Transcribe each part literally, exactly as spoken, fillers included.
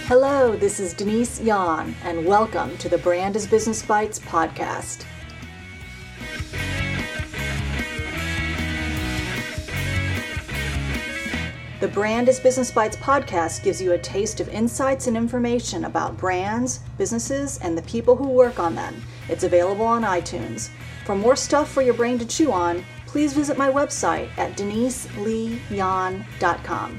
Hello, this is Denise Yan, and welcome to the Brand is Business Bites podcast. The Brand is Business Bites podcast gives you a taste of insights and information about brands, businesses, and the people who work on them. It's available on iTunes. For more stuff for your brain to chew on, please visit my website at denise lee yan dot com.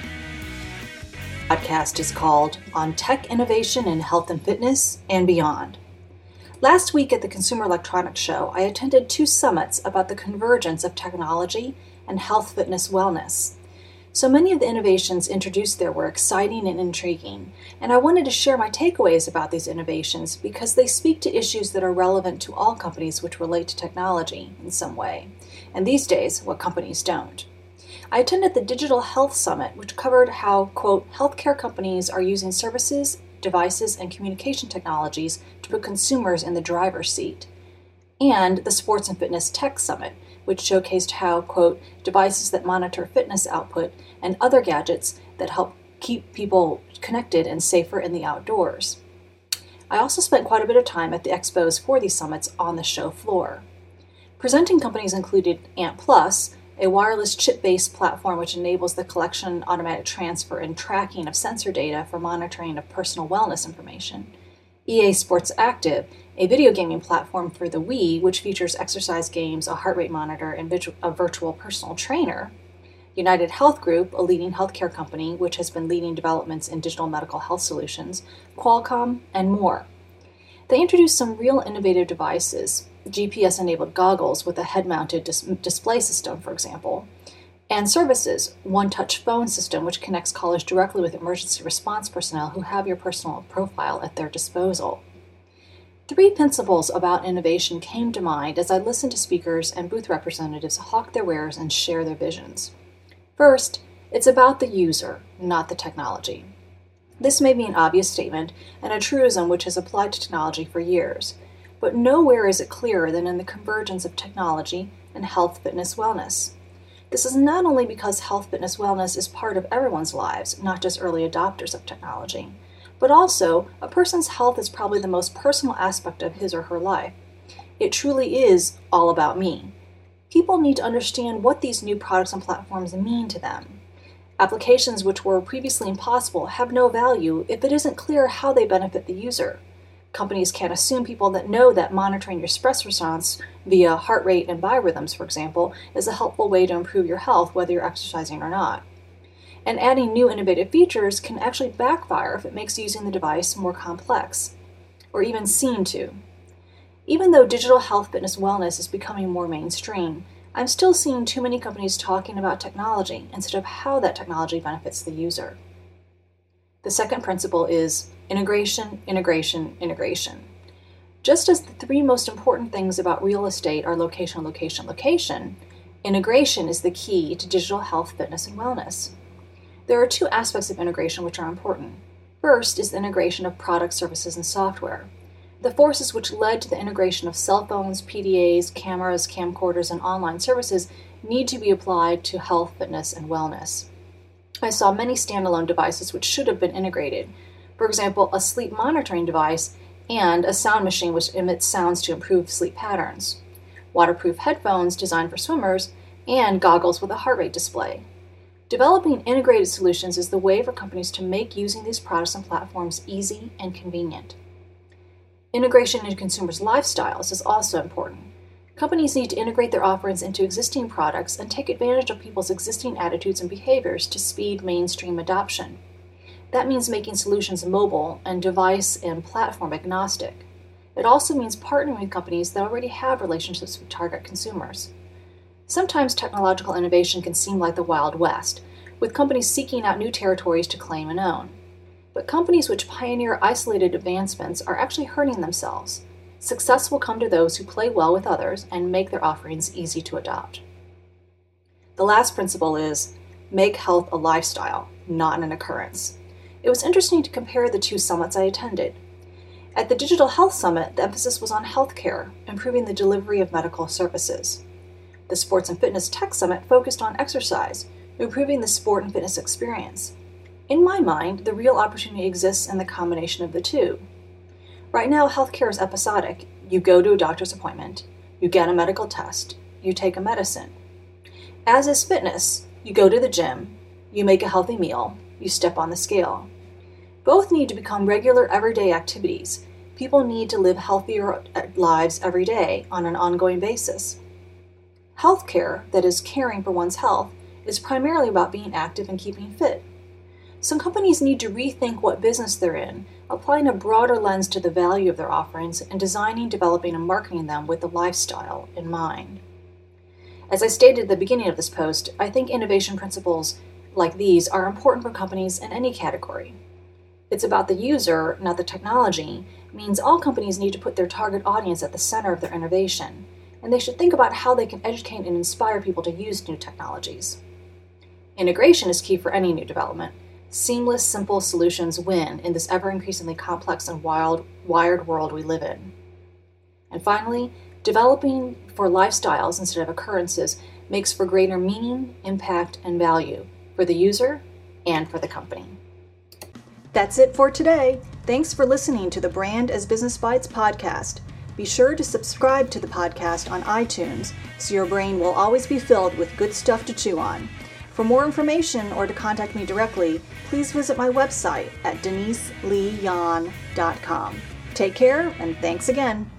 The podcast is called On Tech Innovation in Health and Fitness and Beyond. Last week at the Consumer Electronics Show, I attended two summits about the convergence of technology and health, fitness, wellness. So many of the innovations introduced there were exciting and intriguing, and I wanted to share my takeaways about these innovations because they speak to issues that are relevant to all companies which relate to technology in some way, and these days, what companies don't. I attended the Digital Health Summit, which covered how, quote, healthcare companies are using services, devices, and communication technologies to put consumers in the driver's seat, and the Sports and Fitness Tech Summit, which showcased how, quote, devices that monitor fitness output and other gadgets that help keep people connected and safer in the outdoors. I also spent quite a bit of time at the expos for these summits on the show floor. Presenting companies included Ant Plus, a wireless chip-based platform which enables the collection, automatic transfer, and tracking of sensor data for monitoring of personal wellness information. E A Sports Active, a video gaming platform for the Wii, which features exercise games, a heart rate monitor, and a virtual personal trainer. United Health Group, a leading healthcare company which has been leading developments in digital medical health solutions, Qualcomm, and more. They introduced some real innovative devices, G P S-enabled goggles with a head-mounted dis- display system, for example, and services, One Touch phone system, which connects callers directly with emergency response personnel who have your personal profile at their disposal. Three principles about innovation came to mind as I listened to speakers and booth representatives hawk their wares and share their visions. First, it's about the user, not the technology. This may be an obvious statement and a truism which has applied to technology for years, but nowhere is it clearer than in the convergence of technology and health, fitness, wellness. This is not only because health, fitness, wellness is part of everyone's lives, not just early adopters of technology, but also a person's health is probably the most personal aspect of his or her life. It truly is all about me. People need to understand what these new products and platforms mean to them. Applications which were previously impossible have no value if it isn't clear how they benefit the user. Companies can't assume people that know that monitoring your stress response via heart rate and biorhythms, for example, is a helpful way to improve your health whether you're exercising or not. And adding new innovative features can actually backfire if it makes using the device more complex, or even seem to. Even though digital health, fitness, wellness is becoming more mainstream, I'm still seeing too many companies talking about technology instead of how that technology benefits the user. The second principle is integration, integration, integration. Just as the three most important things about real estate are location, location, location, integration is the key to digital health, fitness, and wellness. There are two aspects of integration which are important. First is the integration of products, services, and software. The forces which led to the integration of cell phones, P D As, cameras, camcorders, and online services need to be applied to health, fitness, and wellness. I saw many standalone devices which should have been integrated. For example, a sleep monitoring device and a sound machine which emits sounds to improve sleep patterns, waterproof headphones designed for swimmers, and goggles with a heart rate display. Developing integrated solutions is the way for companies to make using these products and platforms easy and convenient. Integration into consumers' lifestyles is also important. Companies need to integrate their offerings into existing products and take advantage of people's existing attitudes and behaviors to speed mainstream adoption. That means making solutions mobile and device and platform agnostic. It also means partnering with companies that already have relationships with target consumers. Sometimes technological innovation can seem like the Wild West, with companies seeking out new territories to claim and own. But companies which pioneer isolated advancements are actually hurting themselves. Success will come to those who play well with others and make their offerings easy to adopt. The last principle is make health a lifestyle, not an occurrence. It was interesting to compare the two summits I attended. At the Digital Health Summit, the emphasis was on healthcare, improving the delivery of medical services. The Sports and Fitness Tech Summit focused on exercise, improving the sport and fitness experience. In my mind, the real opportunity exists in the combination of the two. Right now, healthcare is episodic. You go to a doctor's appointment, you get a medical test, you take a medicine. As is fitness, you go to the gym, you make a healthy meal, you step on the scale. Both need to become regular everyday activities. People need to live healthier lives every day on an ongoing basis. Healthcare, that is caring for one's health, is primarily about being active and keeping fit. Some companies need to rethink what business they're in, applying a broader lens to the value of their offerings and designing, developing, and marketing them with the lifestyle in mind. As I stated at the beginning of this post, I think innovation principles like these are important for companies in any category. It's about the user, not the technology, means all companies need to put their target audience at the center of their innovation, and they should think about how they can educate and inspire people to use new technologies. Integration is key for any new development. Seamless, simple solutions win in this ever-increasingly complex and wild, wired world we live in. And finally, developing for lifestyles instead of occurrences makes for greater meaning, impact, and value for the user and for the company. That's it for today. Thanks for listening to the Brand as Business Bites podcast. Be sure to subscribe to the podcast on iTunes so your brain will always be filled with good stuff to chew on. For more information or to contact me directly, please visit my website at denise lee yan dot com. Take care, and thanks again.